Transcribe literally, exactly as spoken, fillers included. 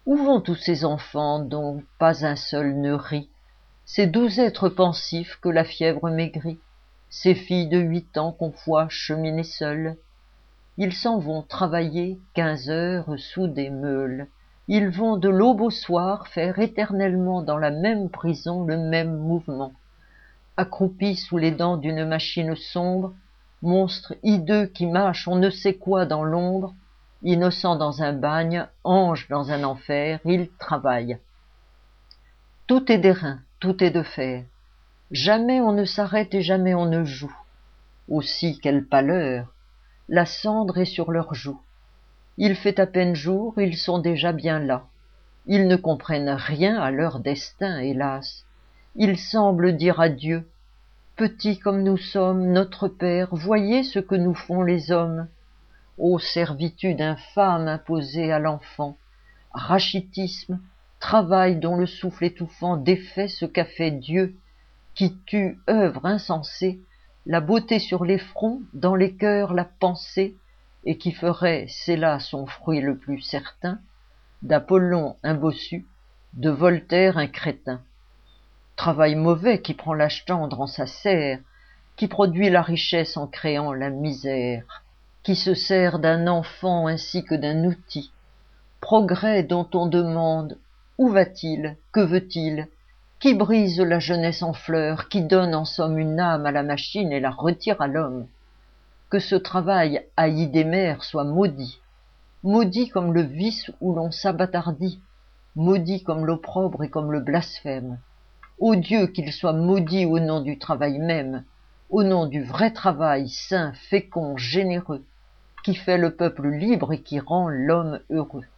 Où vont tous ces enfants dont pas un seul ne rit, ces doux êtres pensifs que la fièvre maigrit, ces filles de huit ans qu'on voit cheminer seules? Ils s'en vont travailler quinze heures sous des meules. Ils vont de l'aube au soir faire éternellement dans la même prison le même mouvement. Accroupis sous les dents d'une machine sombre, monstres hideux qui mâchent on ne sait quoi dans l'ombre, innocents dans un bagne, anges dans un enfer, ils travaillent. Tout est d'airain, tout est de fer. Jamais on ne s'arrête et jamais on ne joue. Aussi quelle pâleur! La cendre est sur leurs joues. Il fait à peine jour, ils sont déjà bien là. Ils ne comprennent rien à leur destin, hélas. Ils semblent dire à Dieu: petits comme nous sommes, notre Père, voyez ce que nous font les hommes. Ô servitude infâme imposée à l'enfant, rachitisme, travail dont le souffle étouffant défait ce qu'a fait Dieu, qui tue, œuvre insensée, la beauté sur les fronts, dans les cœurs la pensée, et qui ferait, c'est là son fruit le plus certain, d'Apollon un bossu, de Voltaire un crétin. Travail mauvais qui prend l'âge tendre en sa serre, qui produit la richesse en créant la misère, qui se sert d'un enfant ainsi que d'un outil, progrès dont on demande où va-t-il, que veut-il, qui brise la jeunesse en fleurs, qui donne en somme une âme à la machine et la retire à l'homme. Que ce travail haï des mères soit maudit, maudit comme le vice où l'on s'abattardit, maudit comme l'opprobre et comme le blasphème. Ô Dieu, qu'il soit maudit au nom du travail même, au nom du vrai travail saint, fécond, généreux, qui fait le peuple libre et qui rend l'homme heureux.